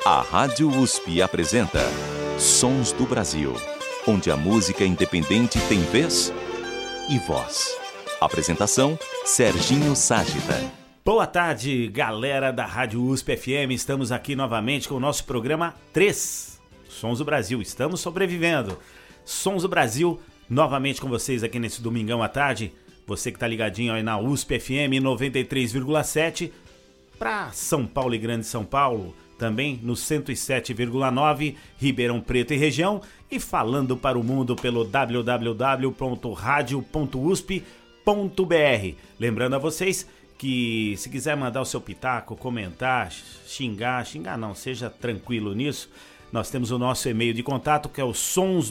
A Rádio USP apresenta Sons do Brasil, onde a música independente tem vez e voz. Apresentação, Serginho Ságita. Boa tarde, galera da Rádio USP FM. Estamos aqui novamente com o nosso programa 3, Sons do Brasil. Estamos sobrevivendo. Sons do Brasil, novamente com vocês aqui nesse domingão à tarde. Você que tá ligadinho aí na USP FM 93,7 para São Paulo e Grande São Paulo. Também no 107,9 Ribeirão Preto e região. E falando para o mundo pelo www.radio.usp.br. Lembrando a vocês que se quiser mandar o seu pitaco, comentar, xingar não, seja tranquilo nisso. Nós temos o nosso e-mail de contato que é o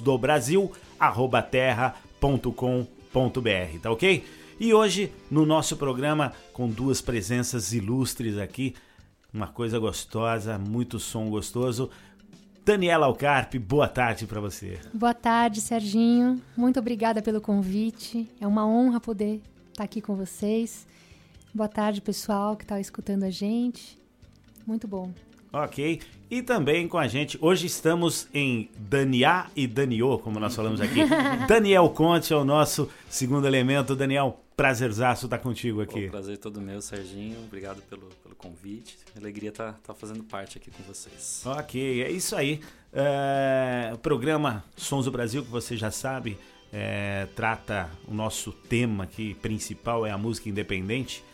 sonsdobrasil@terra.com.br, tá ok? E hoje no nosso programa com duas presenças ilustres aqui, uma coisa gostosa, muito som gostoso. Daniela Alcarpe, boa tarde para você. Boa tarde, Serginho. Muito obrigada pelo convite. É uma honra poder estar aqui com vocês. Boa tarde, pessoal que está escutando a gente. Muito bom. Ok. E também com a gente, hoje estamos em Daniá e Daniô, como nós falamos aqui. Daniel Conte é o nosso segundo elemento. Daniel, prazerzaço estar contigo aqui. O prazer todo meu, Serginho. Obrigado pelo convite. Alegria estar fazendo parte aqui com vocês. Ok, é isso aí. O programa Sons do Brasil, que você já sabe, trata o nosso tema aqui principal, é a música independente.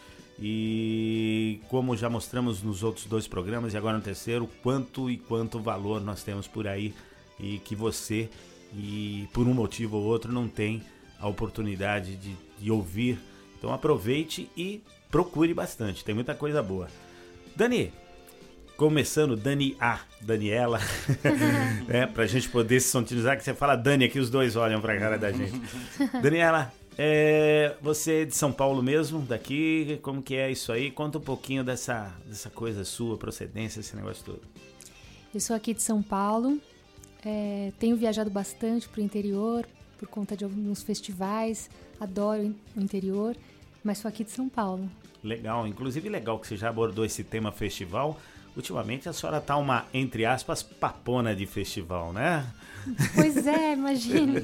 E como já mostramos nos outros dois programas e agora no terceiro, quanto valor nós temos por aí e que você, e por um motivo ou outro, não tem a oportunidade de ouvir. Então aproveite e procure bastante, tem muita coisa boa. Dani, começando, Daniela, pra gente poder se sontinizar, que você fala Dani aqui, os dois olham pra cara da gente. Daniela, você é de São Paulo mesmo, daqui, como que é isso aí? Conta um pouquinho dessa coisa sua, procedência, esse negócio todo. Eu sou aqui de São Paulo, tenho viajado bastante pro interior, por conta de alguns festivais, adoro o interior, mas sou aqui de São Paulo. Legal, inclusive legal que você já abordou esse tema festival. Ultimamente a senhora tá uma, entre aspas, papona de festival, né? Pois é, imagina.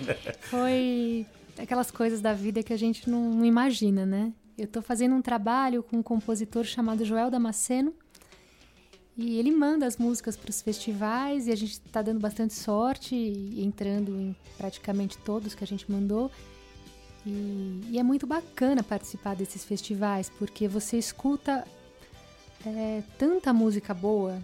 Foi aquelas coisas da vida que a gente não imagina, né? Eu tô fazendo um trabalho com um compositor chamado Joel Damasceno e ele manda as músicas para os festivais e a gente tá dando bastante sorte e entrando em praticamente todos que a gente mandou. E é muito bacana participar desses festivais, porque você escuta tanta música boa,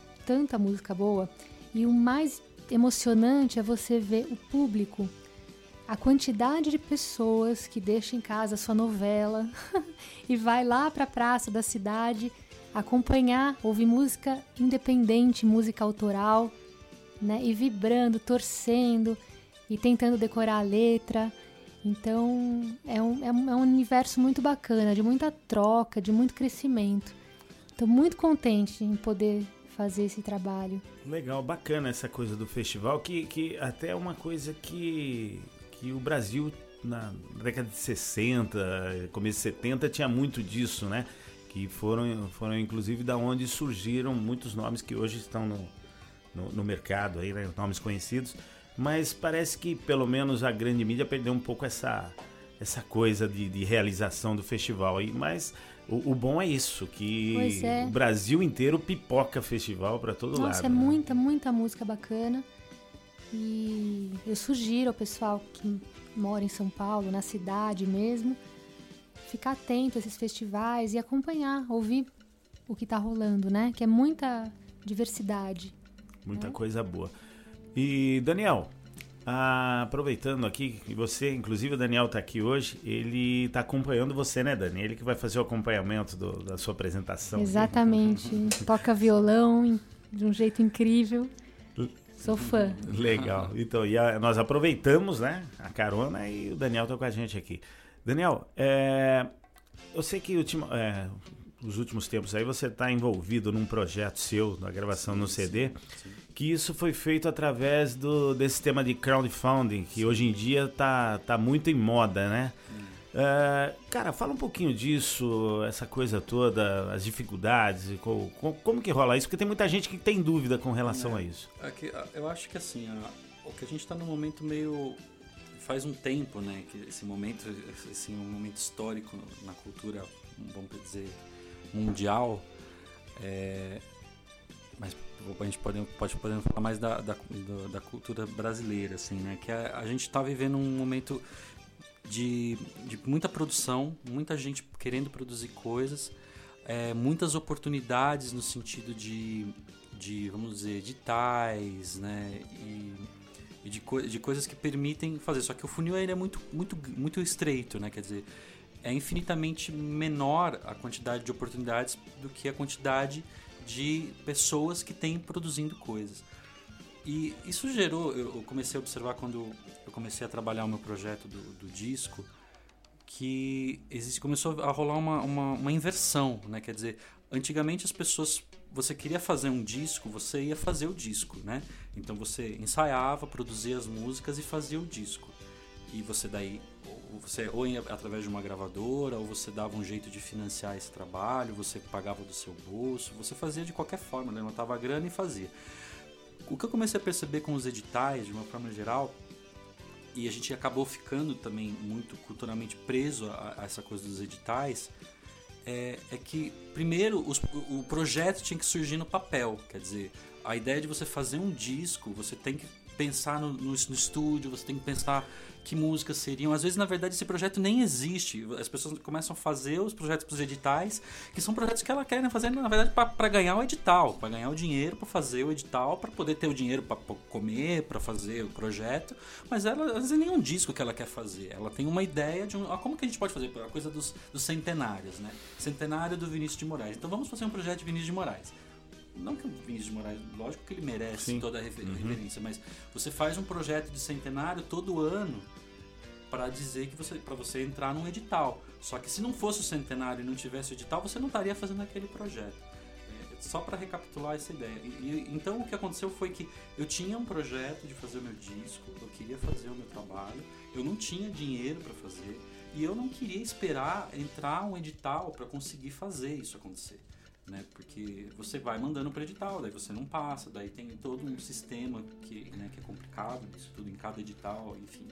e o mais emocionante é você ver o público, a quantidade de pessoas que deixam em casa a sua novela e vai lá para a praça da cidade acompanhar, ouvir música independente, música autoral, né? E vibrando, torcendo e tentando decorar a letra. Então, é um universo muito bacana, de muita troca, de muito crescimento. Estou muito contente em poder fazer esse trabalho. Legal, bacana essa coisa do festival, que até é uma coisa que o Brasil, na década de 60, começo de 70, tinha muito disso, né? Que foram inclusive da onde surgiram muitos nomes que hoje estão no mercado, aí, né? Nomes conhecidos. Mas parece que pelo menos a grande mídia perdeu um pouco essa coisa de realização do festival. Mas o bom é isso, que o Brasil inteiro pipoca festival para todo lado. Nossa, é muita música bacana. E eu sugiro ao pessoal que mora em São Paulo, na cidade mesmo, ficar atento a esses festivais e acompanhar, ouvir o que tá rolando, né? Que é muita diversidade. Muita coisa boa. E Daniel, aproveitando aqui que você, inclusive o Daniel está aqui hoje, ele está acompanhando você, né, Dani? Ele que vai fazer o acompanhamento da sua apresentação. Exatamente, toca violão de um jeito incrível, sou fã. Legal, então nós aproveitamos, né, a carona e o Daniel está com a gente aqui. Daniel, eu sei que os últimos tempos aí você está envolvido num projeto seu, na gravação no CD, sim. Que isso foi feito através desse tema de crowdfunding, que hoje em dia tá muito em moda, né? Cara, fala um pouquinho disso, essa coisa toda, as dificuldades, como que rola isso? Porque tem muita gente que tem dúvida com relação a isso. Eu acho que assim, o que a gente está num momento meio... Faz um tempo, né, que esse momento, assim, um momento histórico na cultura, vamos dizer, mundial, mas a gente pode falar mais da cultura brasileira, assim, né, que a gente está vivendo um momento de muita produção, muita gente querendo produzir coisas, muitas oportunidades no sentido de vamos dizer, editais, né, e de coisas que permitem fazer. Só que o funil ainda é muito estreito, né? Quer dizer, é infinitamente menor a quantidade de oportunidades do que a quantidade de pessoas que têm produzindo coisas. E isso gerou... Eu comecei a observar quando eu comecei a trabalhar o meu projeto do disco, que começou a rolar uma inversão, né? Quer dizer, antigamente as pessoas... Você queria fazer um disco, você ia fazer o disco, né? Então você ensaiava, produzia as músicas e fazia o disco. E você ou ia através de uma gravadora, ou você dava um jeito de financiar esse trabalho, você pagava do seu bolso, você fazia de qualquer forma, levantava a grana e fazia. O que eu comecei a perceber com os editais, de uma forma geral, e a gente acabou ficando também muito culturalmente preso a essa coisa dos editais, é que, primeiro, o projeto tinha que surgir no papel. Quer dizer, a ideia de você fazer um disco, você tem que pensar no estúdio, você tem que pensar que músicas seriam. Às vezes, na verdade, esse projeto nem existe. As pessoas começam a fazer os projetos para os editais, que são projetos que elas querem fazer, na verdade, para ganhar o edital, para ganhar o dinheiro para fazer o edital, para poder ter o dinheiro para comer, para fazer o projeto. Mas ela, às vezes, nem é um disco que ela quer fazer. Ela tem uma ideia de como que a gente pode fazer? A coisa dos centenários, né? Centenário do Vinícius de Moraes. Então, vamos fazer um projeto de Vinícius de Moraes. Não que o Vinícius de Moraes, lógico que ele merece toda a referência, mas você faz um projeto de centenário todo ano para dizer que para você entrar num edital. Só que se não fosse o centenário e não tivesse o edital, você não estaria fazendo aquele projeto. Só para recapitular essa ideia. Então o que aconteceu foi que eu tinha um projeto de fazer o meu disco, eu queria fazer o meu trabalho, eu não tinha dinheiro para fazer e eu não queria esperar entrar um edital para conseguir fazer isso acontecer. Né? Porque você vai mandando para edital, daí você não passa, daí tem todo um sistema que é complicado, isso tudo em cada edital, enfim.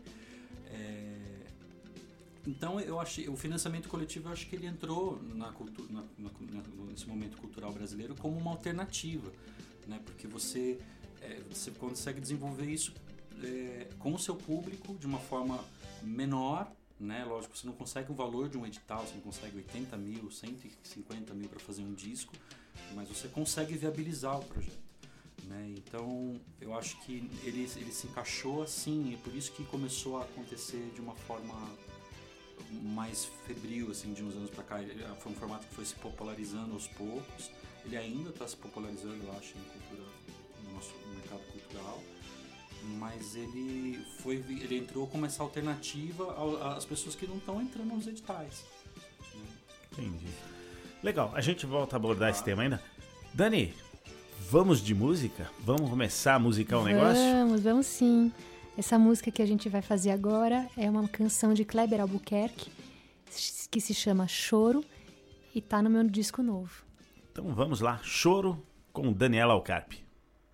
Então eu achei o financiamento coletivo, eu acho que ele entrou na cultura, nesse momento cultural brasileiro como uma alternativa, né? Porque você consegue desenvolver isso com o seu público de uma forma menor. Né? Lógico, você não consegue o valor de um edital, você não consegue 80 mil, 150 mil para fazer um disco, mas você consegue viabilizar o projeto. Né? Então, eu acho que ele se encaixou assim, e por isso que começou a acontecer de uma forma mais febril, assim, de uns anos para cá. Foi um formato que foi se popularizando aos poucos, ele ainda está se popularizando, eu acho, no nosso mercado cultural. Mas ele entrou como essa alternativa às pessoas que não estão entrando nos editais. Né? Entendi. Legal, a gente volta a abordar esse tema ainda. Dani, vamos de música? Vamos começar a musicar um negócio? Vamos sim. Essa música que a gente vai fazer agora é uma canção de Kleber Albuquerque, que se chama Choro, e tá no meu disco novo. Então vamos lá, Choro com Daniela Alcarpe.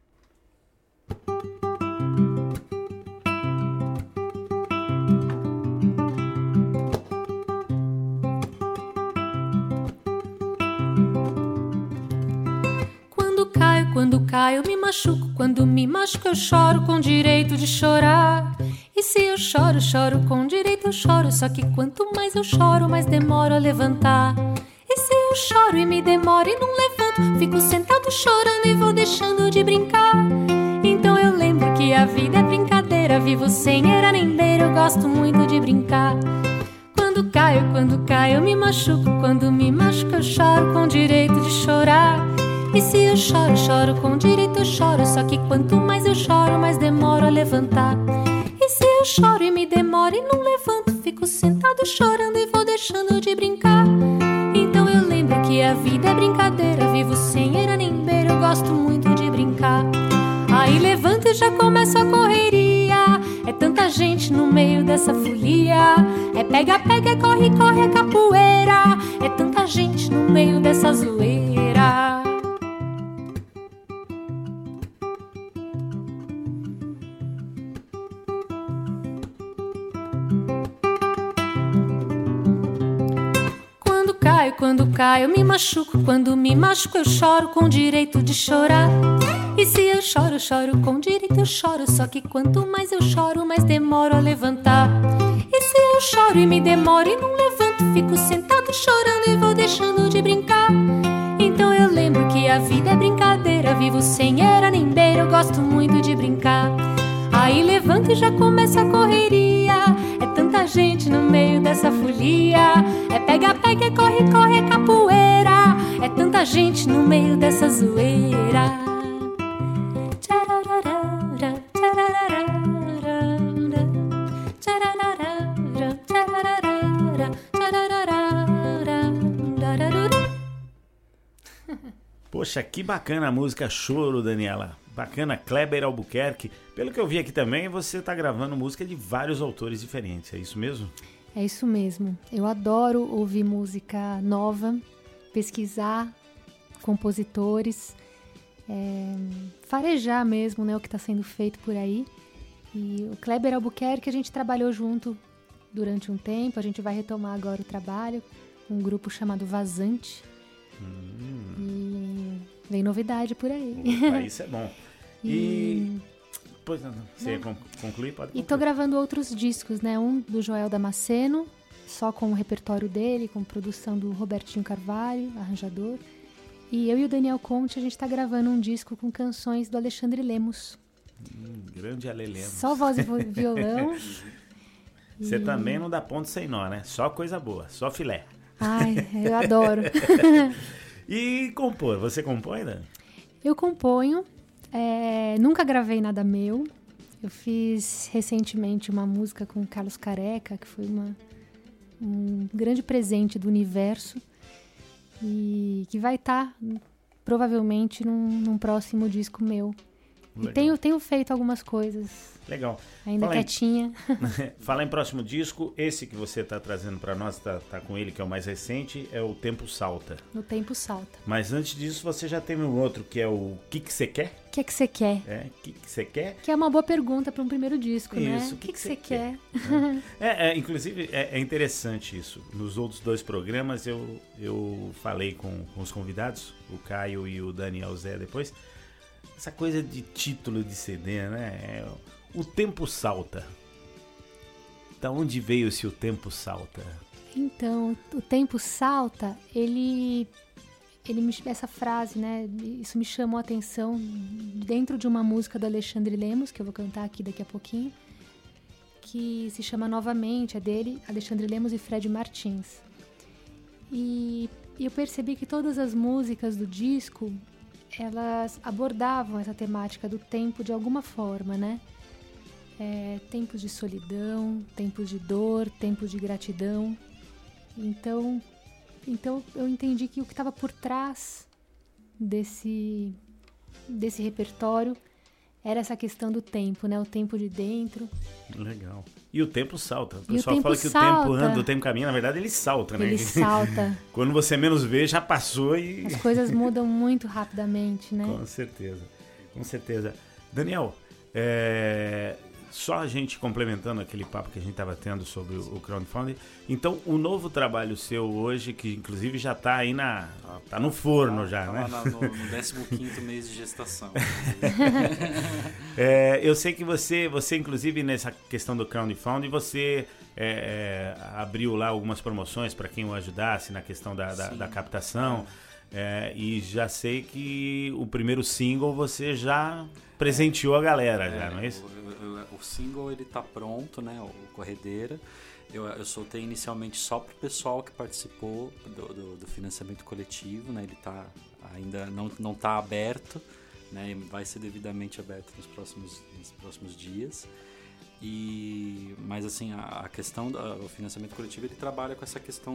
Quando caio, me machuco. Quando me machuco, eu choro com direito de chorar. E se eu choro, choro com direito, eu choro. Só que quanto mais eu choro, mais demoro a levantar. E se eu choro e me demoro e não levanto, fico sentado chorando e vou deixando de brincar. Então eu lembro que a vida é brincadeira, vivo sem era nem beira, eu gosto muito de brincar. Quando caio, eu me machuco. Quando me machuco, eu choro com direito de chorar. E se eu choro, choro com direito, eu choro. Só que quanto mais eu choro, mais demoro a levantar. E se eu choro e me demoro e não levanto, fico sentado chorando e vou deixando de brincar. Então eu lembro que a vida é brincadeira, vivo sem era nem beira, eu gosto muito de brincar. Aí levanto e já começo a correria. É tanta tanta gente no meio dessa folia. É pega, pega, é corre, corre, é capoeira. É tanta gente no meio dessa zoeira. Quando caio, eu me machuco. Quando me machuco, eu choro com direito de chorar. E se eu choro, choro com direito, eu choro. Só que quanto mais eu choro, mais demoro a levantar. E se eu choro e me demoro e não levanto, fico sentado chorando e vou deixando de brincar. Então eu lembro que a vida é brincadeira. Vivo sem era nem beira, eu gosto muito de brincar. Aí levanto e já começa a correria. É tanta gente no meio dessa folia. É pega, pega, é corre, corre, é capoeira. É tanta gente no meio dessa zoeira. Poxa, que bacana a música Choro, Daniela. Bacana, Kleber Albuquerque. Pelo que eu vi aqui também, você está gravando música de vários autores diferentes, é isso mesmo? É isso mesmo. Eu adoro ouvir música nova, pesquisar compositores, farejar mesmo, né, o que está sendo feito por aí. E o Kleber Albuquerque a gente trabalhou junto durante um tempo, a gente vai retomar agora o trabalho com um grupo chamado Vazante. E vem novidade por aí. Opa, isso é bom. E pois não, você ia concluir? Pode concluir. E tô gravando outros discos, né? Um do Joel Damasceno, só com o repertório dele, com produção do Robertinho Carvalho, arranjador. E eu e o Daniel Conte, a gente tá gravando um disco com canções do Alexandre Lemos. Grande Ale Lemos. Só voz e violão. Você também não dá ponto sem nó, né? Só coisa boa, só filé. Ai, eu adoro. E compor, você compõe, Dani? Eu componho, nunca gravei nada meu. Eu fiz recentemente uma música com o Carlos Careca, que foi um grande presente do universo e que vai estar provavelmente num próximo disco meu. Legal. E tenho feito algumas coisas. Legal. Ainda quietinha. Falar em próximo disco, esse que você está trazendo para nós, tá com ele, que é o mais recente, é o Tempo Salta. O Tempo Salta. Mas antes disso, você já tem um outro, que é o Que Você Quer? O que você quer? Que você quer? Que é uma boa pergunta para um primeiro disco, isso, né? Isso, o que você quer? Inclusive, é interessante isso. Nos outros dois programas, eu falei com os convidados, o Caio e o Daniel Zé depois, essa coisa de título de CD, né? O Tempo Salta. Da onde veio esse O Tempo Salta? Então, o Tempo Salta, essa frase, né? Isso me chamou a atenção dentro de uma música do Alexandre Lemos, que eu vou cantar aqui daqui a pouquinho, que se chama Novamente, é dele, Alexandre Lemos e Fred Martins. E eu percebi que todas as músicas do disco, elas abordavam essa temática do tempo de alguma forma, né? Tempos de solidão, tempos de dor, tempos de gratidão. Então eu entendi que o que estava por trás desse repertório era essa questão do tempo, né? O tempo de dentro. Legal. E o tempo salta. O pessoal fala que o tempo anda, o tempo caminha. Na verdade, ele salta, né? Ele salta. Quando você menos vê, já passou e... As coisas mudam muito rapidamente, né? Com certeza. Com certeza. Daniel, só a gente complementando aquele papo que a gente estava tendo sobre o crowdfunding. Então, o novo trabalho seu hoje, que inclusive já está aí tá no forno já, né? No 15º mês de gestação. Eu sei que você inclusive nessa questão do crowdfunding, você abriu lá algumas promoções para quem o ajudasse na questão da captação. E já sei que o primeiro single você já presenteou a galera, já, não é isso? O single ele tá pronto, né? O Corredeira. Eu soltei inicialmente só pro pessoal que participou do financiamento coletivo, né? Ele tá ainda não tá aberto, né? Vai ser devidamente aberto nos próximos dias. Mas assim, a questão do financiamento coletivo, ele trabalha com essa questão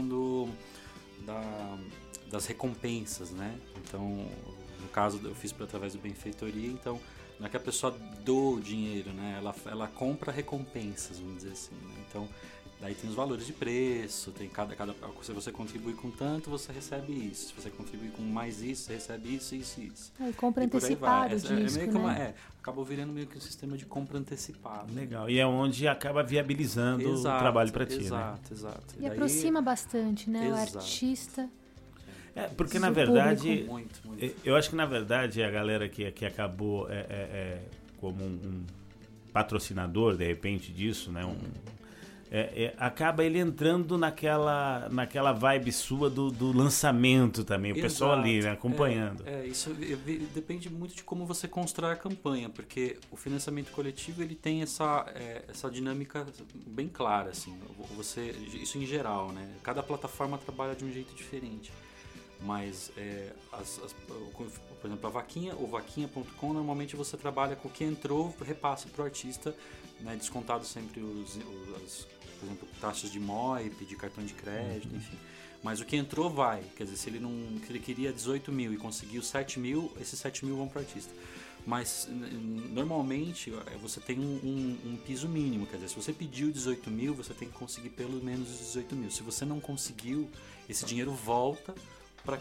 das recompensas, né? Então, no caso, eu fiz através do Benfeitoria, então não é que a pessoa doa o dinheiro, né? Ela compra recompensas, vamos dizer assim, né? Então, daí tem os valores de preço, tem se você contribui com tanto, você recebe isso. Se você contribui com mais isso, você recebe isso. E compra antecipado disco, meio que né? acabou virando meio que um sistema de compra antecipada. Legal. E é onde acaba viabilizando o trabalho para ti, exato, né? Exato. E daí, aproxima bastante, né? Exato. O artista. Porque na verdade, muito. Eu acho que na verdade a galera que acabou como um patrocinador, de repente, disso, né? Acaba ele entrando naquela vibe sua do lançamento também, o pessoal ali, né, acompanhando. Isso depende muito de como você constrói a campanha, porque o financiamento coletivo ele tem essa dinâmica bem clara, assim, isso em geral, né? Cada plataforma trabalha de um jeito diferente, mas por exemplo, a Vaquinha ou vaquinha.com, normalmente você trabalha com o que entrou, repassa para o artista, né, descontado sempre por exemplo, taxas de MOIP, de cartão de crédito, enfim. Mas o que entrou vai. Quer dizer, se ele queria 18 mil e conseguiu 7 mil, esses 7 mil vão para o artista. Mas, normalmente, você tem um piso mínimo. Quer dizer, se você pediu 18 mil, você tem que conseguir pelo menos os 18 mil. Se você não conseguiu, esse dinheiro volta para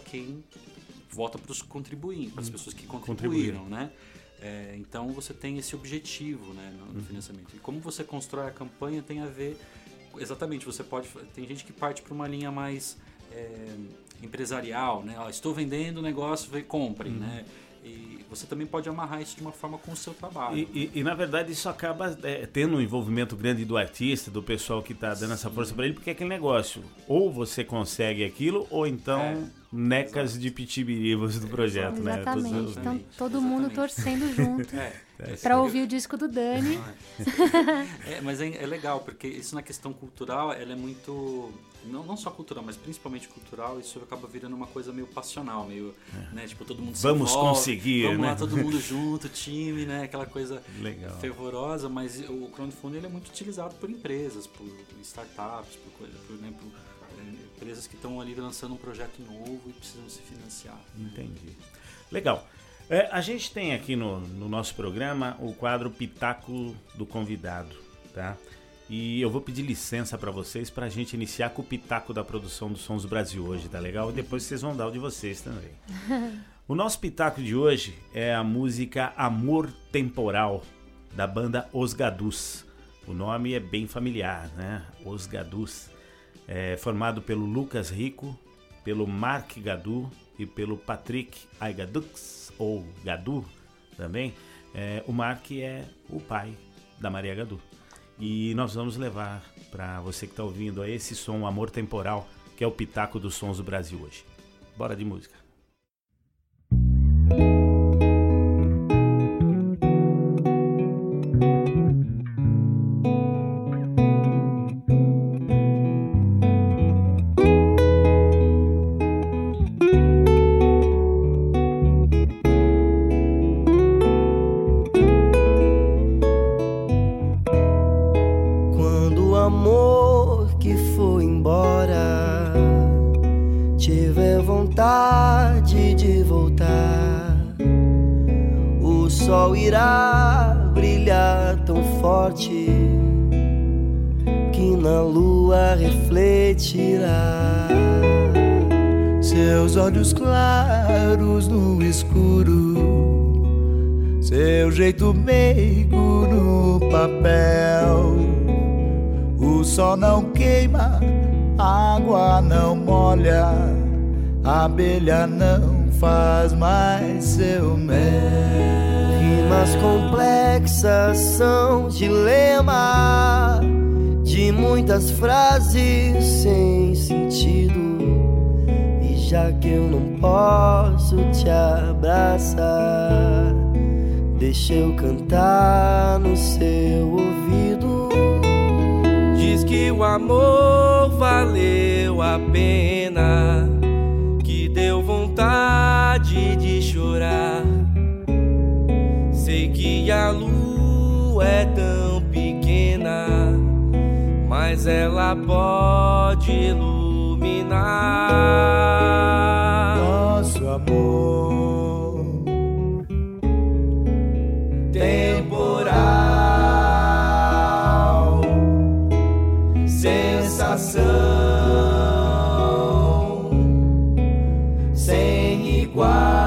os contribuintes, para as pessoas que contribuíram, né? Então, você tem esse objetivo, né, no financiamento. E como você constrói a campanha tem a ver... Exatamente, tem gente que parte para uma linha mais empresarial, né? Estou vendendo o negócio, comprem, né? E você também pode amarrar isso de uma forma com o seu trabalho. E na verdade isso acaba tendo um envolvimento grande do artista, do pessoal que está dando essa força para ele, porque é aquele negócio, ou você consegue aquilo, ou então necas de pitibiribas do projeto. Exatamente, né? então todo mundo torcendo junto para ouvir o disco do Dani. Mas é legal, porque isso na questão cultural, ela é muito... Não só cultural, mas principalmente cultural, isso acaba virando uma coisa meio passional, meio, né, tipo, todo mundo se envolve, conseguir, vamos né? lá, todo mundo junto, time, né, aquela coisa legal, fervorosa, mas o crowdfunding ele é muito utilizado por empresas, por startups, por empresas que estão ali lançando um projeto novo e precisam se financiar. Entendi. Legal. A gente tem aqui no nosso programa o quadro Pitaco do Convidado, tá? E eu vou pedir licença para vocês para a gente iniciar com o pitaco da produção do Sons do Brasil hoje, tá legal? E depois vocês vão dar o de vocês também. O nosso pitaco de hoje é a música Amor Temporal, da banda Os Gadus. O nome é bem familiar, né? Os Gadus. É formado pelo Lucas Rico, pelo Mark Gadu e pelo Patrick Aigadux, ou Gadu também. O Mark é o pai da Maria Gadu. E nós vamos levar para você que está ouvindo esse som Amor Temporal, que é o pitaco dos Sons do Brasil hoje. Bora de música. sol irá brilhar tão forte que na lua refletirá. Seus olhos claros no escuro, seu jeito meigo no papel. O sol não queima, a água não molha, a abelha não faz mais seu mel. Rimas complexas são dilema de muitas frases sem sentido. E já que eu não posso te abraçar, deixa eu cantar no seu ouvido. Diz que o amor valeu a pena, que deu vontade de chorar. Sei que a lua é tão pequena, mas ela pode iluminar nosso amor. sem igual.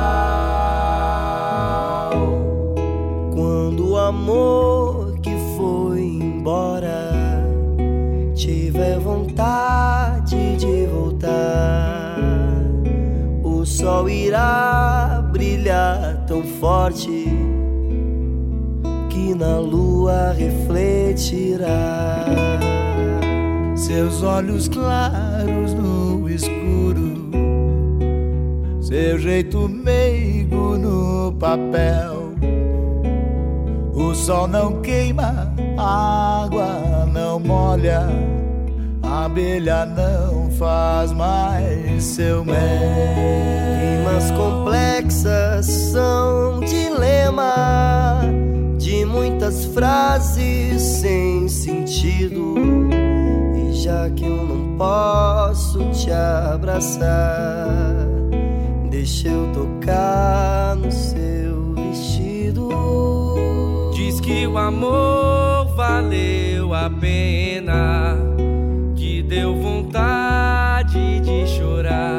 Quando o amor que foi embora tiver vontade de voltar, o sol irá brilhar tão forte que na lua refletirá. Seus olhos claros no escuro, seu jeito meigo no papel. O sol não queima, a água não molha, a abelha não faz mais seu mel. Rimas complexas são dilema de muitas frases sem sentido. E já que eu não posso te abraçar, deixa eu tocar no seu vestido. Diz que o amor valeu a pena, que deu vontade de chorar.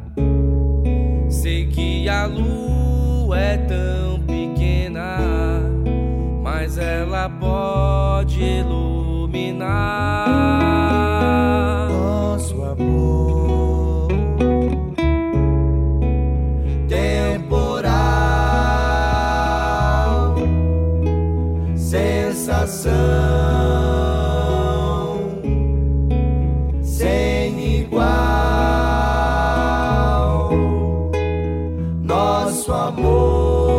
Sei que a lua é tão pequena, mas ela pode iluminar nosso amor temporal, sensação sem igual. Nosso amor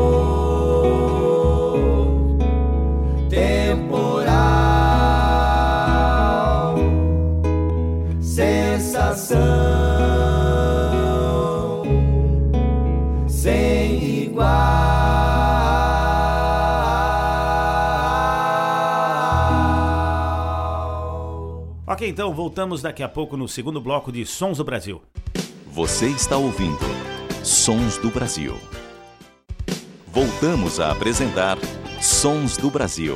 temporal, sensação sem igual. Ok, então voltamos daqui a pouco no segundo bloco de Sons do Brasil. Você está ouvindo Sons do Brasil. Voltamos a apresentar Sons do Brasil.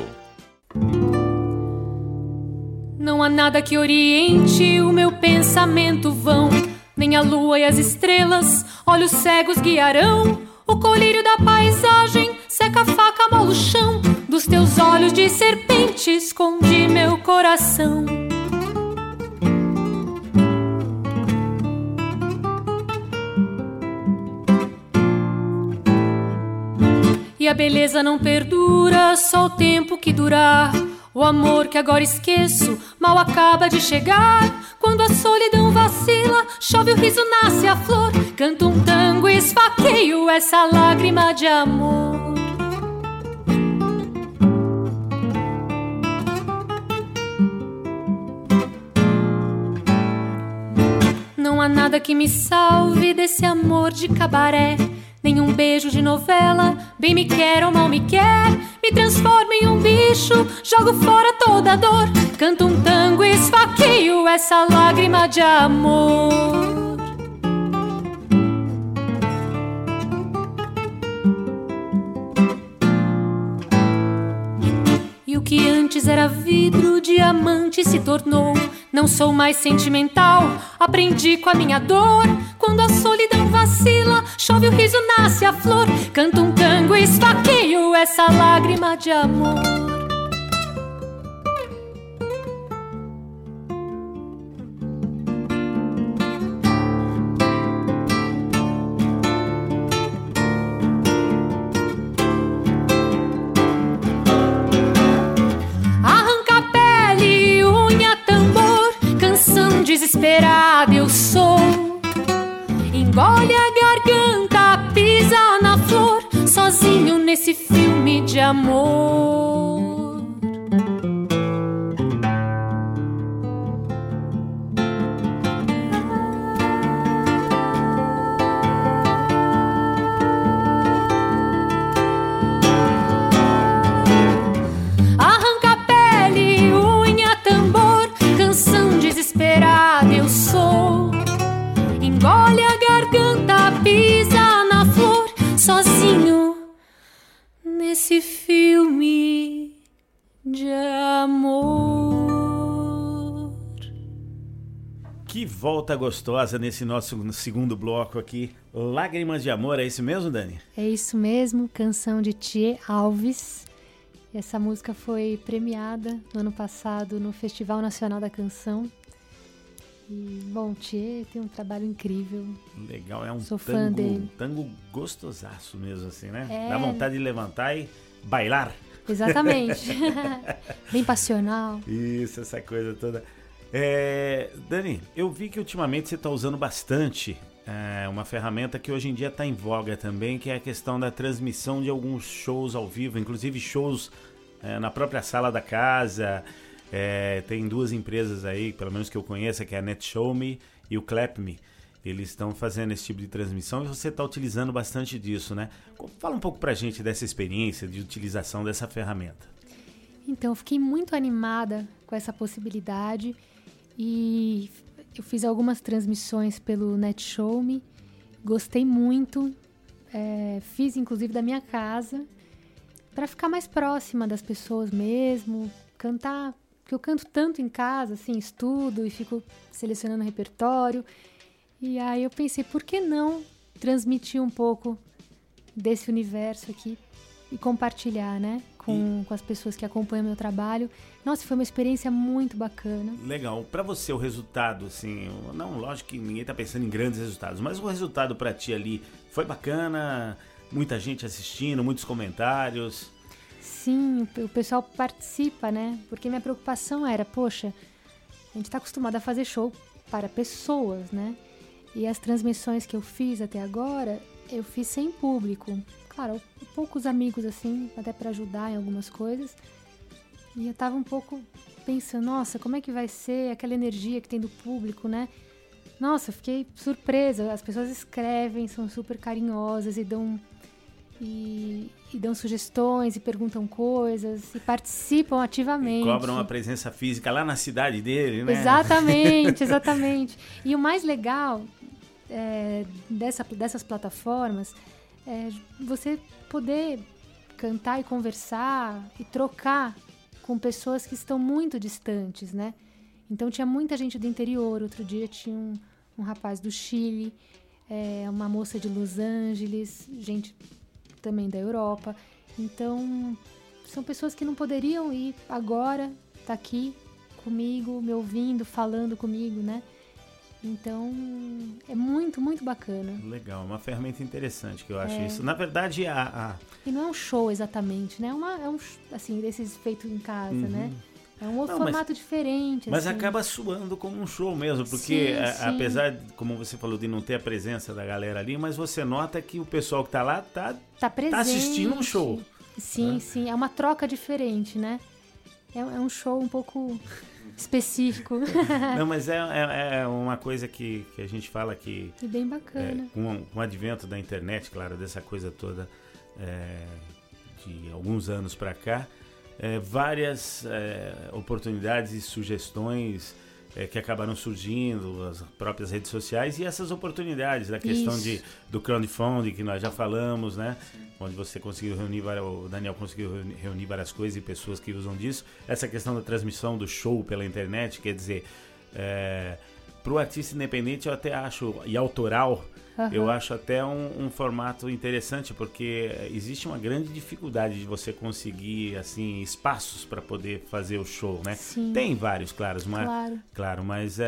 Não há nada que oriente o meu pensamento vão, nem a lua e as estrelas, olhos cegos guiarão. O colírio da paisagem seca a faca, mola o chão. Dos teus olhos de serpente escondi meu coração. E a beleza não perdura, só o tempo que durar. O amor que agora esqueço mal acaba de chegar. Quando a solidão vacila, chove o riso, nasce a flor. Canto um tango e esfaqueio essa lágrima de amor. Não há nada que me salve desse amor de cabaré, nenhum beijo de novela, bem me quer ou mal me quer. Me transformo em um bicho, jogo fora toda a dor. Canto um tango e esfaqueio essa lágrima de amor. E o que antes era vidro, diamante se tornou. Não sou mais sentimental, aprendi com a minha dor. Quando a solidão vacila, chove o riso, nasce a flor. Canto um tango e esfaqueio essa lágrima de amor. Arranca a pele, unha, tambor, canção desesperada eu sou. Engole a garganta, pisa na flor, sozinho nesse filme de amor. Arranca a pele, unha, tambor, canção desesperada eu sou. Engole a garganta, pisa na flor, sozinho nesse filme volta gostosa nesse nosso segundo bloco aqui. Lágrimas de Amor, é isso mesmo, Dani? É isso mesmo, canção de Thier Alves. Essa música foi premiada no ano passado no Festival Nacional da Canção. E, bom, Thier tem um trabalho incrível. Legal, é um Sou fã dele. Tango gostosaço mesmo, assim, né? É. Dá vontade de levantar e bailar. Exatamente. Bem passional. Isso, essa coisa toda. Dani, eu vi que ultimamente você está usando bastante uma ferramenta que hoje em dia está em voga também, que é a questão da transmissão de alguns shows ao vivo, inclusive shows na própria sala da casa. Tem duas empresas aí, pelo menos que eu conheço, que é a NetShowMe e o ClapMe. Eles estão fazendo esse tipo de transmissão e você está utilizando bastante disso, né? Fala um pouco pra gente dessa experiência de utilização dessa ferramenta. Então, eu fiquei muito animada com essa possibilidade e eu fiz algumas transmissões pelo NetShowMe, gostei muito, fiz inclusive da minha casa, para ficar mais próxima das pessoas mesmo, cantar, porque eu canto tanto em casa, assim, estudo e fico selecionando repertório. E aí eu pensei, por que não transmitir um pouco desse universo aqui e compartilhar, né? Com as pessoas que acompanham meu trabalho. Nossa, foi uma experiência muito bacana. Legal. Pra você, o resultado, assim... Não, lógico que ninguém tá pensando em grandes resultados, mas o resultado pra ti ali foi bacana? Muita gente assistindo, muitos comentários? Sim, o pessoal participa, né? Porque minha preocupação era, poxa, a gente tá acostumado a fazer show para pessoas, né? E as transmissões que eu fiz até agora, eu fiz sem público. Claro, poucos amigos assim, até para ajudar em algumas coisas. E eu tava um pouco pensando, nossa, como é que vai ser aquela energia que tem do público, né? Nossa, eu fiquei surpresa. As pessoas escrevem, são super carinhosas e dão sugestões e perguntam coisas e participam ativamente. E cobram a presença física lá na cidade dele, né? Exatamente, exatamente. E o mais legal dessas plataformas é você poder cantar e conversar e trocar com pessoas que estão muito distantes, né? Então tinha muita gente do interior. Outro dia tinha um rapaz do Chile, uma moça de Los Angeles, gente também da Europa. Então são pessoas que não poderiam ir agora, tá aqui comigo, me ouvindo, falando comigo, né? Então, é muito, muito bacana. Legal, uma ferramenta interessante que eu acho isso. Na verdade, E não é um show exatamente, né? É um assim, desses feitos em casa, né? É um outro formato diferente. Mas assim. acaba soando como um show mesmo, porque sim. Apesar, como você falou, de não ter a presença da galera ali, mas você nota que o pessoal que tá lá tá presente. Tá assistindo um show. Sim, né? Sim. É uma troca diferente, né? É um show um pouco específico. Não, mas é uma coisa que a gente fala que... E bem bacana. Com o advento da internet, claro, dessa coisa toda de alguns anos para cá, várias oportunidades e sugestões que acabaram surgindo, as próprias redes sociais e essas oportunidades da questão do crowdfunding que nós já falamos, né? Onde você conseguiu reunir, o Daniel conseguiu reunir várias coisas e pessoas que usam disso. Essa questão da transmissão do show pela internet, quer dizer, para o artista independente eu até acho, e autoral, eu acho até um formato interessante, porque existe uma grande dificuldade de você conseguir assim espaços para poder fazer o show, né? Sim. Tem vários, claro, mas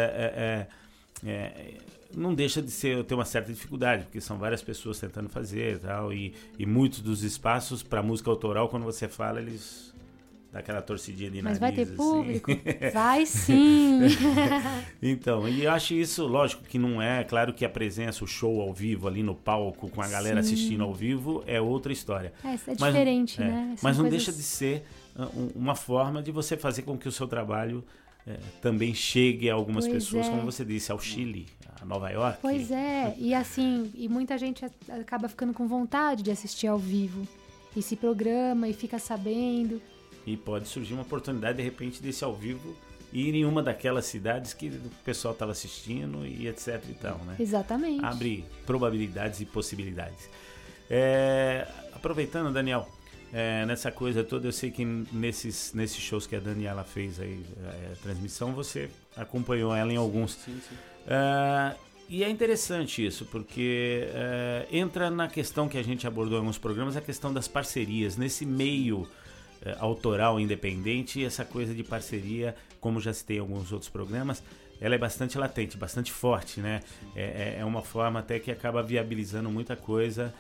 não deixa de ter uma certa dificuldade, porque são várias pessoas tentando fazer e tal, e muitos dos espaços para música autoral, quando você fala, eles dá aquela torcidinha de nariz. Mas vai ter assim. público? Vai sim! Então, e eu acho isso, lógico que não é, claro que a presença, o show ao vivo ali no palco, com a galera assistindo ao vivo, é outra história. É diferente, né? Mas não deixa de ser uma forma de você fazer com que o seu trabalho também chegue a algumas pessoas, como você disse, ao Chile, a Nova York. Pois é, e assim, e muita gente acaba ficando com vontade de assistir ao vivo, e se programa e fica sabendo. E pode surgir uma oportunidade, de repente, desse ao vivo ir em uma daquelas cidades que o pessoal estava assistindo e etc e tal, né? Exatamente. Abre probabilidades e possibilidades. Aproveitando, Daniel, nessa coisa toda, eu sei que nesses shows que a Daniela fez aí, transmissão, você acompanhou ela em alguns. Sim. E é interessante isso, porque entra na questão que a gente abordou em alguns programas, a questão das parcerias. Nesse meio autoral independente, essa coisa de parceria, como já citei em alguns outros programas, ela é bastante latente, bastante forte, né? É uma forma até que acaba viabilizando muita coisa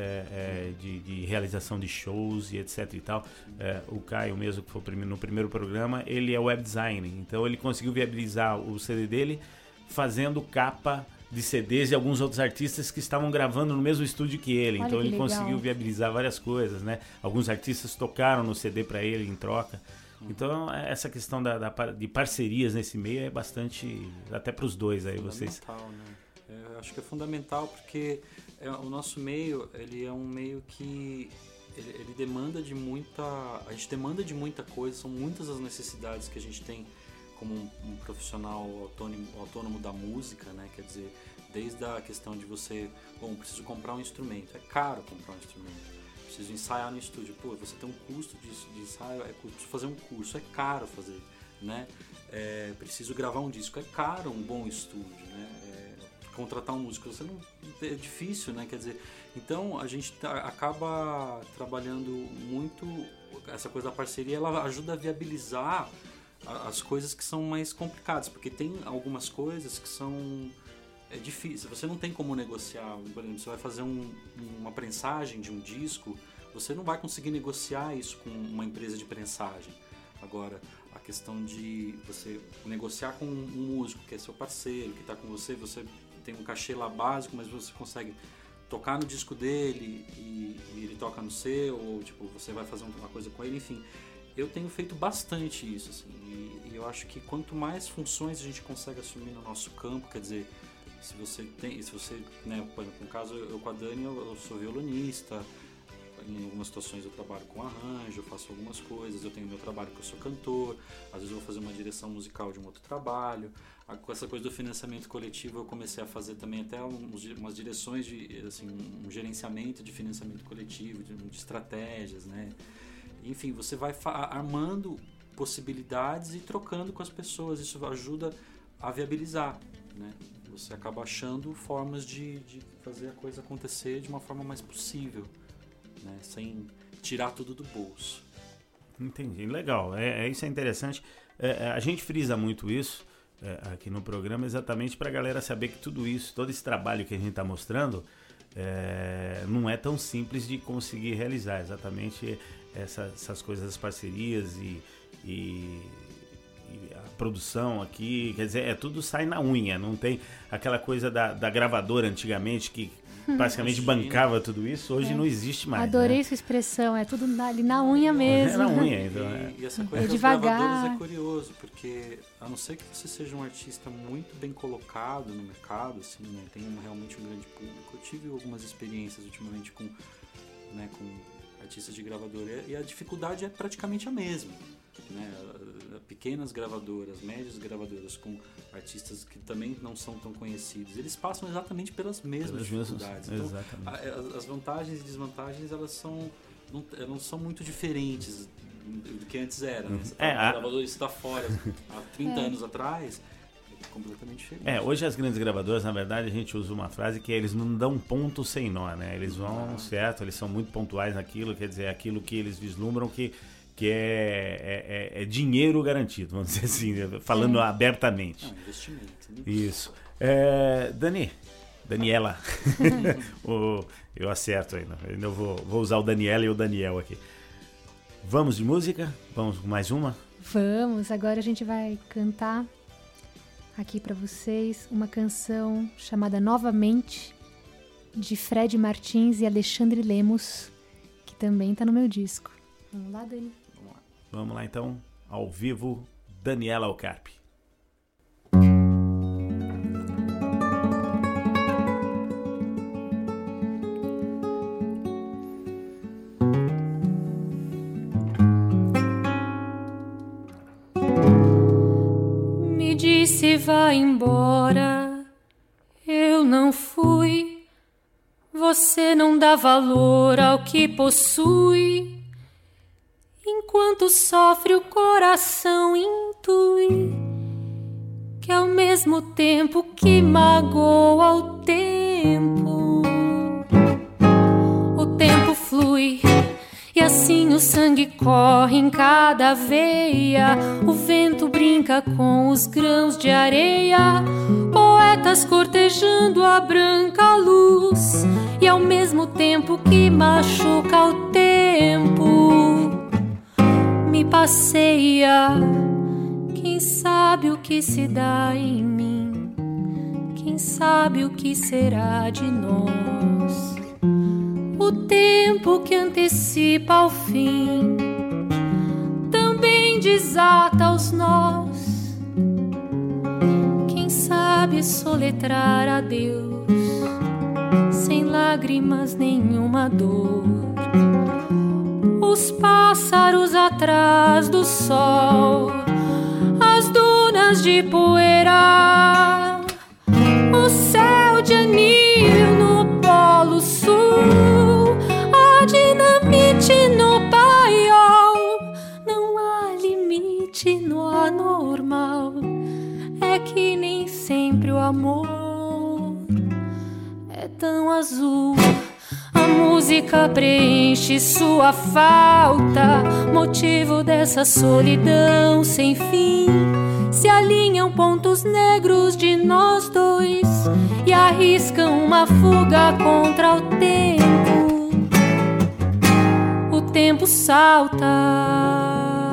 de realização de shows e etc e tal. O Caio mesmo, que foi no primeiro programa, ele é web designer, então ele conseguiu viabilizar o CD dele fazendo capa de CDs de alguns outros artistas que estavam gravando no mesmo estúdio que ele. Então ele conseguiu viabilizar várias coisas, né? Alguns artistas tocaram no CD para ele em troca. Então essa questão de parcerias nesse meio é bastante, até para os dois aí, vocês. Né? Eu acho que é fundamental porque o nosso meio, ele é um meio que ele demanda de muita, a gente demanda de muita coisa, são muitas as necessidades que a gente tem como um profissional autônomo da música, né? Quer dizer, desde a questão de você, preciso comprar um instrumento, é caro comprar um instrumento. Preciso ensaiar no estúdio, você tem um custo de ensaio, preciso fazer um curso, é caro fazer, né? Preciso gravar um disco, é caro um bom estúdio, né? Contratar um músico, é difícil, né? Quer dizer, então a gente acaba trabalhando muito, essa coisa da parceria, ela ajuda a viabilizar as coisas que são mais complicadas, porque tem algumas coisas que são difíceis, você não tem como negociar. Por exemplo, você vai fazer uma prensagem de um disco, você não vai conseguir negociar isso com uma empresa de prensagem. Agora, a questão de você negociar com um músico que é seu parceiro, que está com você tem um cachê lá básico, mas você consegue tocar no disco dele e ele toca no seu, ou você vai fazer uma coisa com ele, enfim. Eu tenho feito bastante isso, assim, e eu acho que quanto mais funções a gente consegue assumir no nosso campo, quer dizer, se você, né, por exemplo, no caso eu com a Dani, eu sou violonista, em algumas situações eu trabalho com arranjo, eu faço algumas coisas, eu tenho meu trabalho que eu sou cantor, às vezes eu vou fazer uma direção musical de um outro trabalho. Com essa coisa do financiamento coletivo eu comecei a fazer também até umas direções um gerenciamento de financiamento coletivo, de estratégias, né? Enfim, você vai armando possibilidades e trocando com as pessoas, isso ajuda a viabilizar, né? Você acaba achando formas de fazer a coisa acontecer de uma forma mais possível, né? Sem tirar tudo do bolso. Entendi, legal, isso é interessante. A gente frisa muito isso aqui no programa exatamente para a galera saber que tudo isso, todo esse trabalho que a gente está mostrando não é tão simples de conseguir realizar, exatamente essas coisas, as parcerias e a produção aqui, quer dizer, tudo sai na unha, não tem aquela coisa da gravadora antigamente que basicamente bancava tudo isso, hoje não existe mais. Adorei sua expressão, é tudo ali na unha mesmo. É na unha, então. E essa coisa das gravadoras é curioso, porque a não ser que você seja um artista muito bem colocado no mercado, assim, né, tem realmente um grande público. Eu tive algumas experiências ultimamente com artistas de gravadora e a dificuldade é praticamente a mesma, né? Pequenas gravadoras, médias gravadoras com artistas que também não são tão conhecidos, eles passam exatamente pelas mesmas dificuldades. Então, as vantagens e desvantagens elas não são muito diferentes do que antes era, né? A gravadora está fora há 30 anos atrás, completamente diferente. Hoje as grandes gravadoras, na verdade, a gente usa uma frase que eles não dão ponto sem nó, né? Eles vão certo, eles são muito pontuais naquilo, quer dizer, aquilo que eles vislumbram que é dinheiro garantido, vamos dizer assim, falando abertamente. Investimento. Né? Isso. Daniela. Eu acerto ainda. Eu vou usar o Daniela e o Daniel aqui. Vamos de música? Vamos com mais uma? Vamos. Agora a gente vai cantar aqui para vocês uma canção chamada Novamente, de Fred Martins e Alexandre Lemos, que também tá no meu disco. Vamos lá, Dani? Vamos lá então, ao vivo, Daniela Alcarpe. Me disse vá embora, eu não fui. Você não dá valor ao que possui. Enquanto sofre o coração intui que ao mesmo tempo que magoa o tempo flui e assim o sangue corre em cada veia. O vento brinca com os grãos de areia, poetas cortejando a branca luz, e ao mesmo tempo que machuca o tempo me passeia. Quem sabe o que se dá em mim? Quem sabe o que será de nós? O tempo que antecipa o fim também desata os nós. Quem sabe soletrar adeus sem lágrimas, nenhuma dor? Os pássaros atrás do sol, as dunas de poeira, o céu de anil no Polo Sul, a dinamite no paiol. Não há limite no anormal, é que nem sempre o amor é tão azul. A música preenche sua falta, motivo dessa solidão sem fim. Se alinham pontos negros de nós dois e arriscam uma fuga contra o tempo. O tempo salta.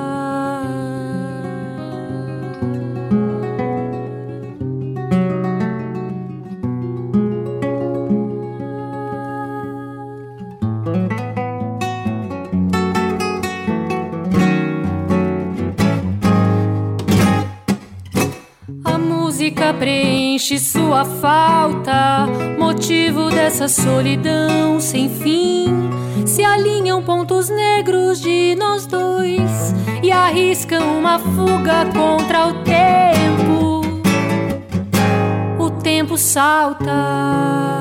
Música preenche sua falta, motivo dessa solidão sem fim. Se alinham pontos negros de nós dois e arriscam uma fuga contra o tempo. O tempo salta.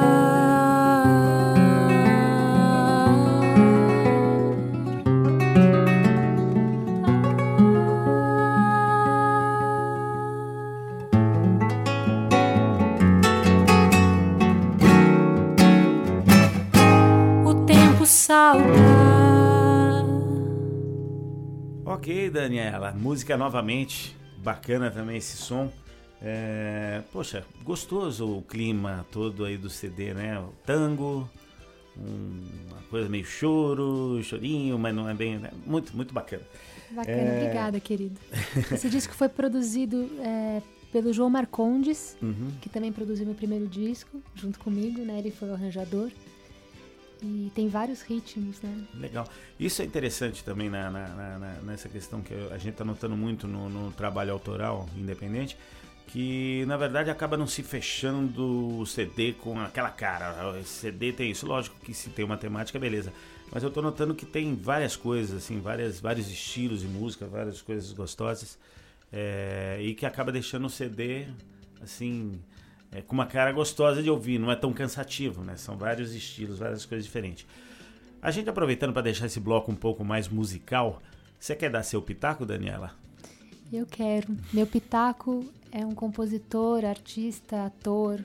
Ok, Daniela, música novamente, bacana também esse som. Poxa, gostoso o clima todo aí do CD, né? O tango, uma coisa meio chorinho, mas não é bem, né? Muito bacana. Bacana, obrigada, querido. Esse disco foi produzido pelo João Marcondes, que também produziu meu primeiro disco, junto comigo, né? Ele foi o arranjador. E tem vários ritmos, né? Legal. Isso é interessante também nessa questão que a gente está notando muito no trabalho autoral independente, que na verdade acaba não se fechando o CD com aquela cara. Esse CD tem isso, lógico que se tem uma temática, beleza. Mas eu estou notando que tem várias coisas, assim, vários estilos de música, várias coisas gostosas, e que acaba deixando o CD, assim... com uma cara gostosa de ouvir, não é tão cansativo, né? São vários estilos, várias coisas diferentes. A gente aproveitando para deixar esse bloco um pouco mais musical, você quer dar seu pitaco, Daniela? Eu quero. Meu pitaco é um compositor, artista, ator,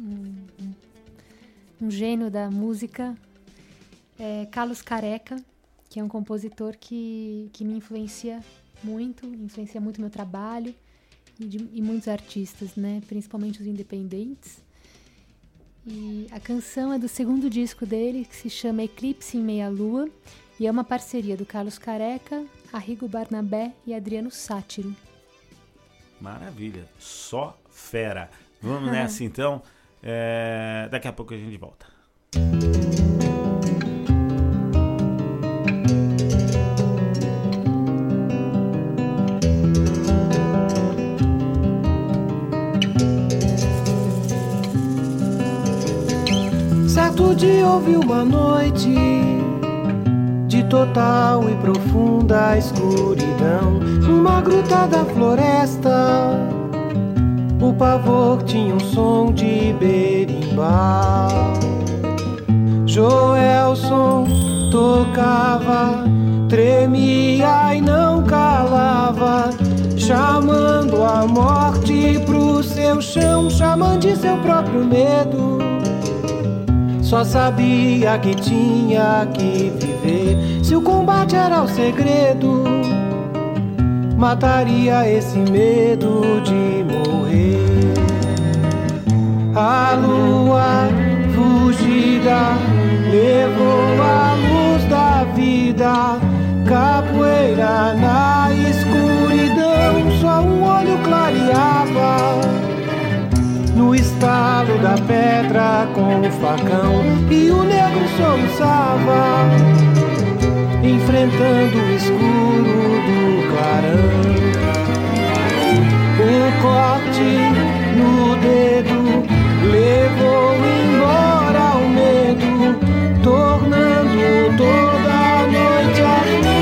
um gênio da música, Carlos Careca, que é um compositor que me influencia muito meu trabalho. E muitos artistas, né? Principalmente os independentes. E a canção é do segundo disco dele, que se chama Eclipse em Meia Lua, e é uma parceria do Carlos Careca, Arrigo Barnabé e Adriano Sátiro. Maravilha, só fera. Vamos nessa então, daqui a pouco a gente volta. Certo dia houve uma noite de total e profunda escuridão, numa gruta da floresta. O pavor tinha um som de berimbau. Joelson tocava, tremia e não calava. chamando a morte pro seu chão, chamando de seu próprio medo. Só sabia que tinha que viver, se o combate era o segredo, mataria esse medo de morrer. A lua fugida levou a luz da vida, capoeira na escuridão, só um olho clareava. No estalo da pedra com o facão, e o negro soluçava, enfrentando o escuro do clarão. O corte no dedo levou embora o medo, tornando toda a noite azul.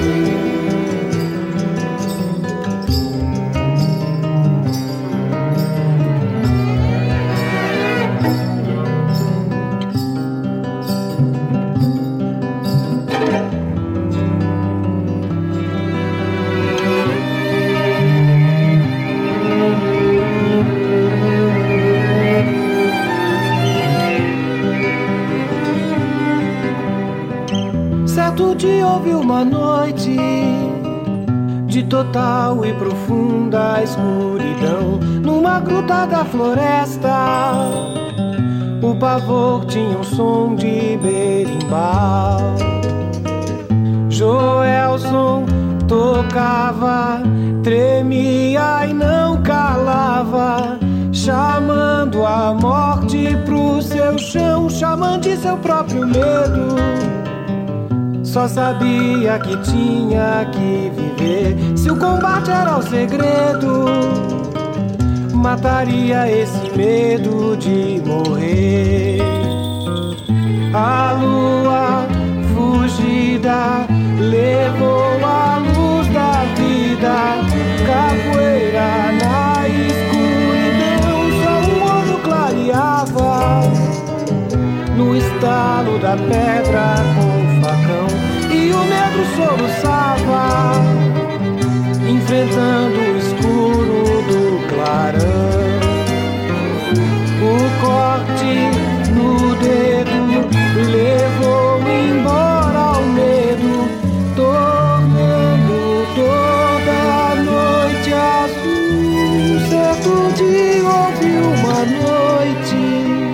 Certo dia houve uma noite de total e profunda escuridão, numa gruta da floresta. O pavor tinha um som de berimbau. Joelson tocava, tremia e não calava, chamando a morte pro seu chão, chamando de seu próprio medo. Só sabia que tinha que viver, se o combate era o segredo, mataria esse medo de morrer. A lua fugida levou a luz da vida, capoeira na escuridão, só um olho clareava. No estalo da pedra com o facão, e o negro soluçava, enfrentando o escuro do clarão. O corte no dedo levou embora o medo, tornando toda a noite azul. Certo dia houve uma noite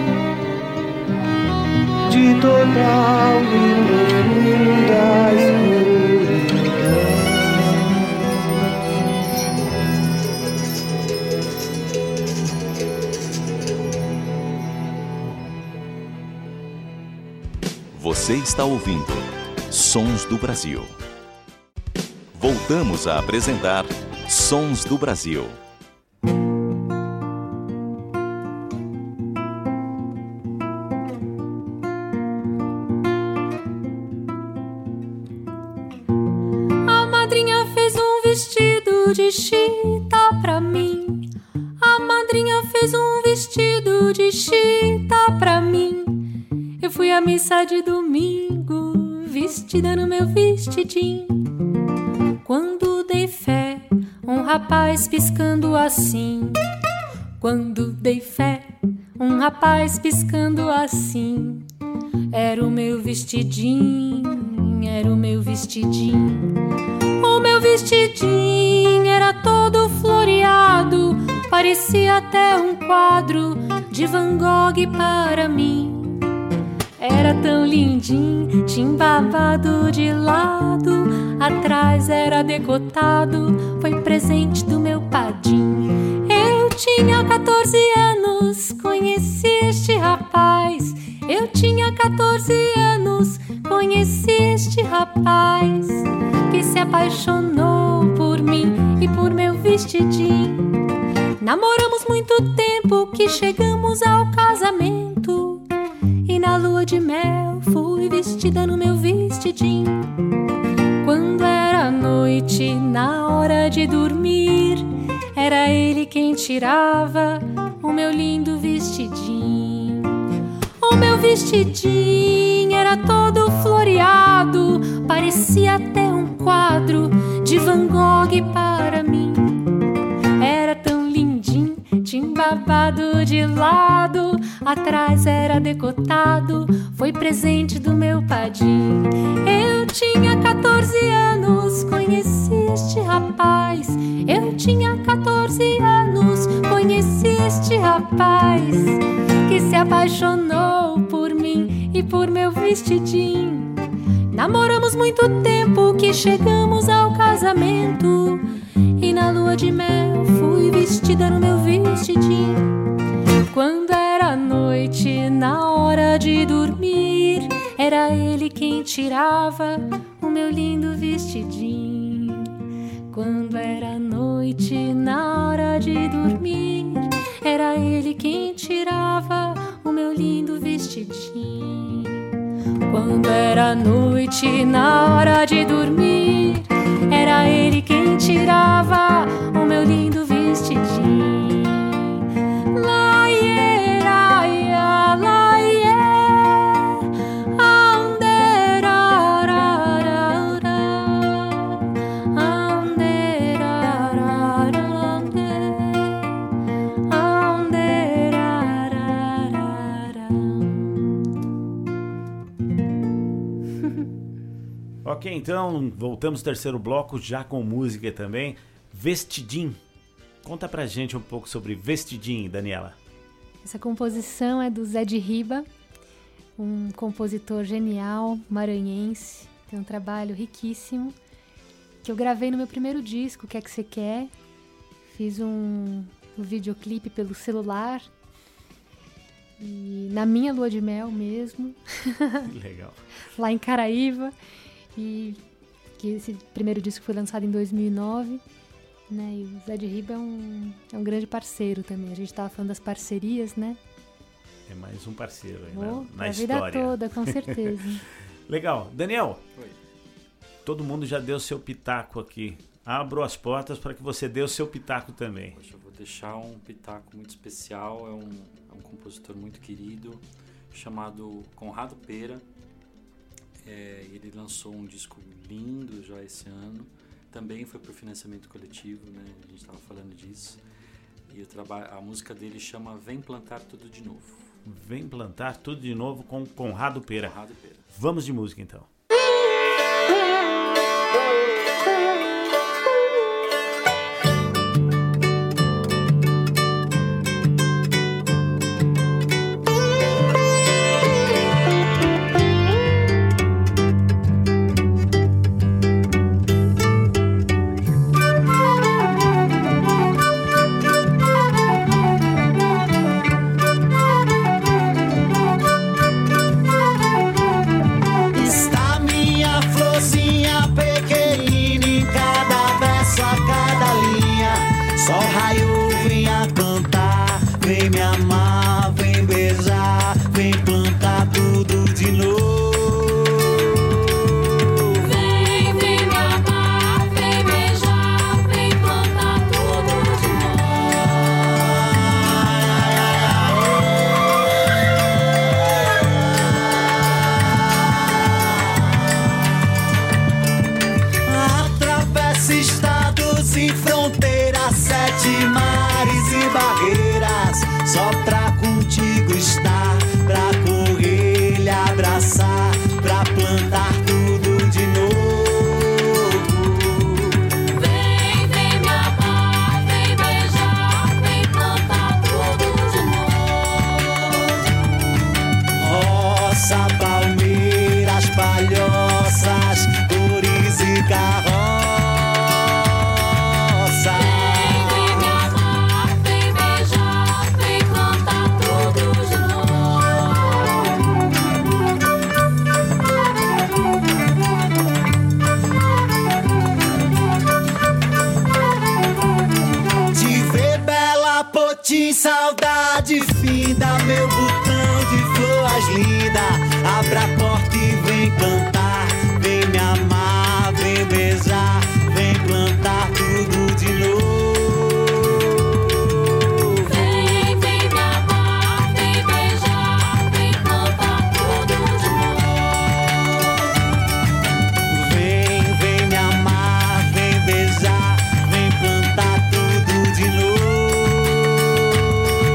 de total e profunda escuridão. Você está ouvindo Sons do Brasil. Voltamos a apresentar Sons do Brasil. De chita pra mim. A madrinha fez um vestido de chita pra mim. Eu fui à missa de domingo, vestida no meu vestidinho. Quando dei fé, um rapaz piscando assim. Quando dei fé, um rapaz piscando assim. Era o meu vestidinho, era o meu vestidinho. O meu vestidinho era todo floreado, parecia até um quadro de Van Gogh para mim. Era tão lindinho, tinha babado de lado, atrás era decotado, foi presente do meu padim. Eu tinha 14 anos, conheci este rapaz. Eu tinha 14 anos, conheci este rapaz, que se apaixonou por mim e por meu vestidinho. Namoramos muito tempo, que chegamos ao casamento, e na lua de mel fui vestida no meu vestidinho. Quando era noite, na hora de dormir, era ele quem tirava o meu lindo vestidinho. O meu vestidinho era todo floreado, parecia até um quadro de Van Gogh para mim. babado de lado, atrás era decotado, foi presente do meu padim. Eu tinha 14 anos, conheci este rapaz. Eu tinha 14 anos, conheci este rapaz, que se apaixonou por mim e por meu vestidinho. Namoramos muito tempo, que chegamos ao casamento, e na lua de mel fui vestida no meu vestidinho. Quando era noite, na hora de dormir, era ele quem tirava o meu lindo vestidinho. Quando era noite, na hora de dormir, era ele quem tirava o meu lindo vestidinho. Quando era noite, na hora de dormir, era ele quem tirava o meu lindo vestidinho. Ok, então voltamos ao terceiro bloco já com música também. Vestidim. Conta pra gente um pouco sobre Vestidim, Daniela. Essa composição é do Zé de Riba, um compositor genial, maranhense. Tem um trabalho riquíssimo que eu gravei no meu primeiro disco, Que É Que Você Quer. Fiz um videoclipe pelo celular e na minha lua de mel mesmo. Legal. Lá em Caraíva. E que esse primeiro disco foi lançado em 2009, né? E o Zé de Riba é um grande parceiro também. A gente estava falando das parcerias, né? É mais um parceiro aí na história. A vida toda, com certeza. Legal. Daniel, Oi. Todo mundo já deu seu pitaco aqui. Abro as portas para que você dê o seu pitaco também. Poxa, eu vou deixar um pitaco muito especial. É um compositor muito querido, chamado Conrado Pera. Ele lançou um disco lindo já esse ano. Também foi por financiamento coletivo, né? A gente estava falando disso. E a música dele chama Vem Plantar Tudo de Novo. Vem Plantar Tudo de Novo com Conrado Pera. Conrado Pera. Vamos de música então. Saudade finda, meu botão de flores linda. Abra a porta e vem cantar, vem me amar, vem beijar, vem plantar tudo de novo. Vem me amar, vem beijar, vem plantar tudo de novo. Vem me amar, vem beijar, vem plantar tudo de novo.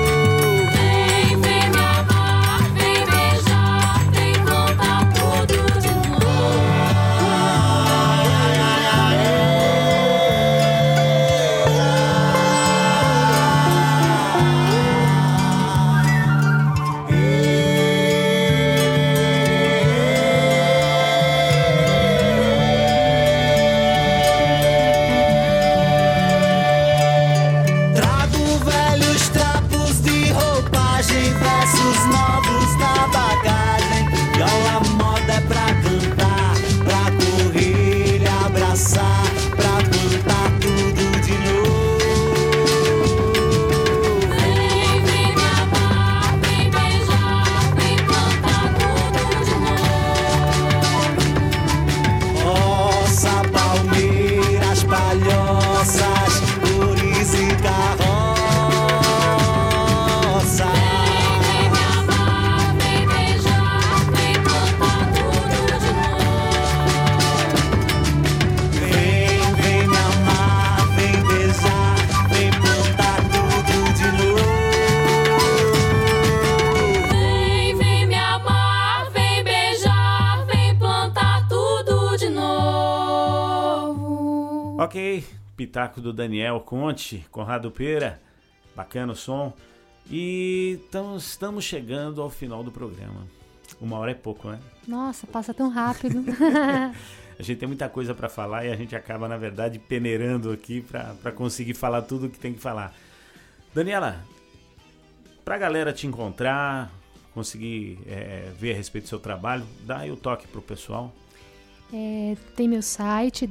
Ok, pitaco do Daniel Conte, Conrado Pera, bacana o som. E estamos chegando ao final do programa. 1 hora é pouco, né? Nossa, passa tão rápido. A gente tem muita coisa para falar e a gente acaba, na verdade, peneirando aqui para conseguir falar tudo o que tem que falar. Daniela, pra galera te encontrar, conseguir ver a respeito do seu trabalho, dá aí o toque pro pessoal. Tem meu site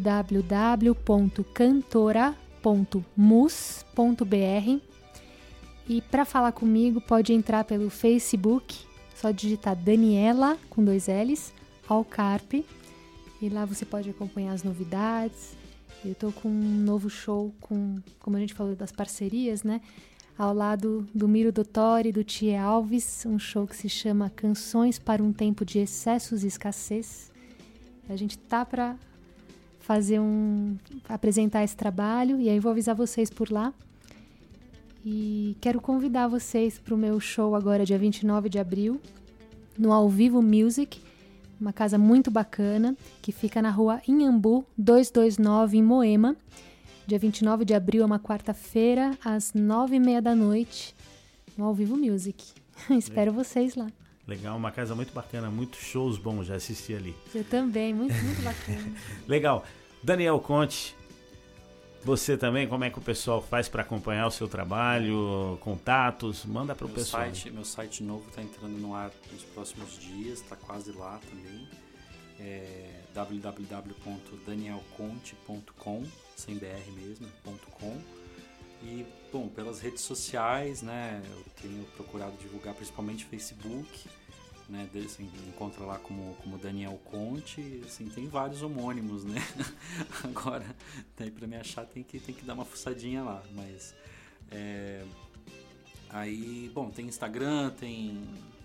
www.cantora.mus.br e para falar comigo pode entrar pelo Facebook, só digitar Daniela com 2 L's, Alcarpe, e lá você pode acompanhar as novidades. Eu tô com um novo show como a gente falou das parcerias, né? Ao lado do Miro Dottori e do Thier Alves, um show que se chama Canções para um Tempo de Excessos e Escassez. A gente tá para apresentar esse trabalho e aí vou avisar vocês por lá. E quero convidar vocês para o meu show agora, dia 29 de abril, no Ao Vivo Music, uma casa muito bacana, que fica na rua Inhambu 229, em Moema. Dia 29 de abril é uma quarta-feira, às 9h30 da noite, no Ao Vivo Music. Espero vocês lá. Legal, uma casa muito bacana, muitos shows bons, já assisti ali. Eu também, muito, muito bacana. Legal. Daniel Conte, você também, como é que o pessoal faz para acompanhar o seu trabalho, contatos? Manda para o pessoal. Meu site novo está entrando no ar nos próximos dias, está quase lá também. www.danielconte.com, sem BR mesmo, .com. E, bom, pelas redes sociais, né, eu tenho procurado divulgar principalmente Facebook, né, assim, encontra lá como Daniel Conte, assim, tem vários homônimos, né, agora, daí pra me achar tem que dar uma fuçadinha lá, mas, aí, bom, tem Instagram, tem,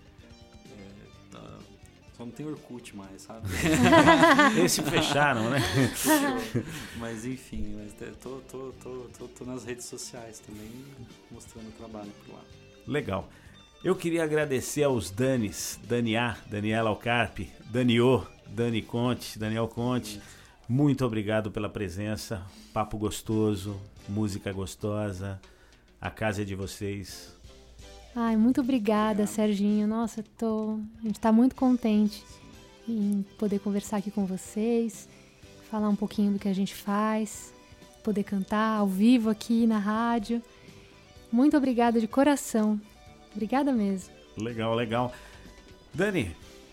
só não tem Orkut mais, sabe? Esse fecharam, né? Mas enfim, tô nas redes sociais também, mostrando o trabalho por lá. Legal. Eu queria agradecer aos Danis, Daniá, Daniela Alcarpe, Daniô, Dani Conte, Daniel Conte. Muito obrigado pela presença, papo gostoso, música gostosa, a casa é de vocês. Ai, muito obrigada, Serginho. Nossa, a gente tá muito contente em poder conversar aqui com vocês, falar um pouquinho do que a gente faz, poder cantar ao vivo aqui na rádio. Muito obrigada de coração. Obrigada mesmo. Legal, legal. Dani,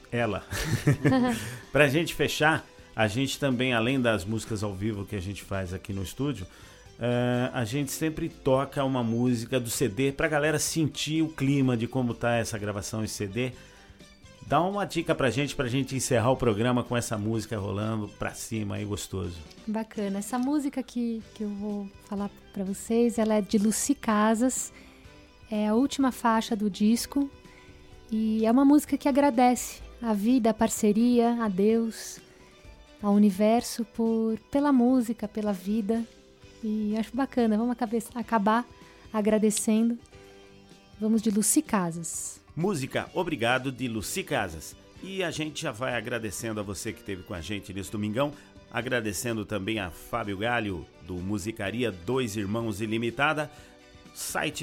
pra gente fechar, a gente também, além das músicas ao vivo que a gente faz aqui no estúdio, a gente sempre toca uma música do CD pra galera sentir o clima de como tá essa gravação em CD. Dá uma dica pra gente encerrar o programa com essa música rolando pra cima aí, gostoso. Bacana. Essa música que eu vou falar pra vocês, ela é de Lucy Casas, é a última faixa do disco e é uma música que agradece a vida, a parceria, a Deus, ao universo pela música, pela vida. E acho bacana, vamos acabar agradecendo. Vamos de Lucy Casas. Música Obrigado, de Lucy Casas. E a gente já vai agradecendo a você que esteve com a gente nesse domingão, agradecendo também a Fábio Galho, do Musicaria Dois Irmãos Ilimitada, site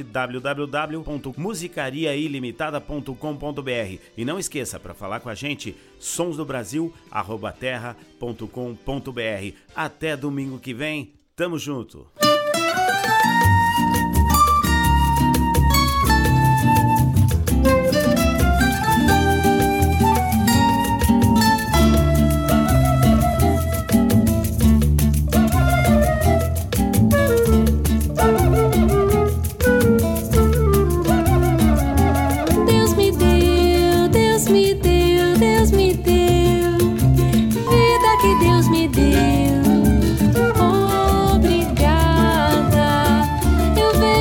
www.musicariailimitada.com.br. E não esqueça, para falar com a gente, sonsdobrasil@terra.com.br. Até domingo que vem, tamo junto! Obrigada, eu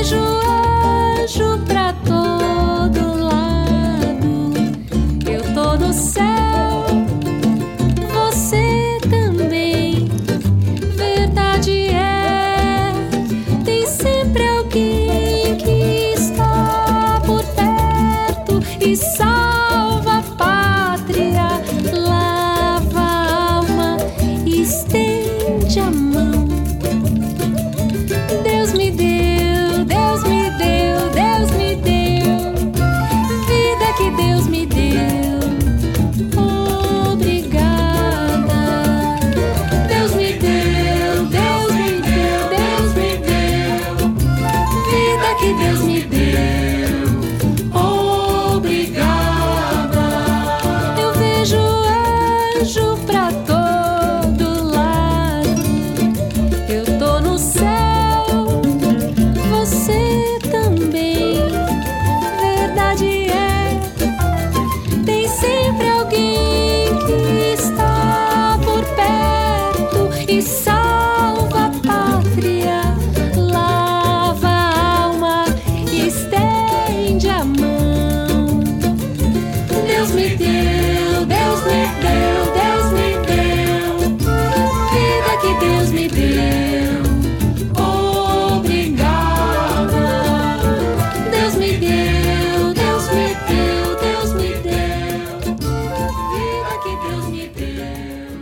anjo pra todo lado. Eu tô no céu, você também. Verdade é, tem sempre alguém que está por perto e salva a pátria, lava a alma e estende a mão. Deus me deu, Deus me deu, Deus me deu, vida que Deus me deu. Obrigada. Deus me deu, Deus me deu, Deus me deu, vida que Deus me deu.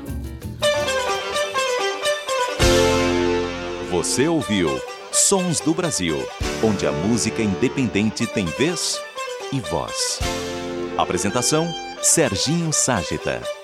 Você ouviu Sons do Brasil, onde a música independente tem vez e voz. Apresentação: Serginho Ságita.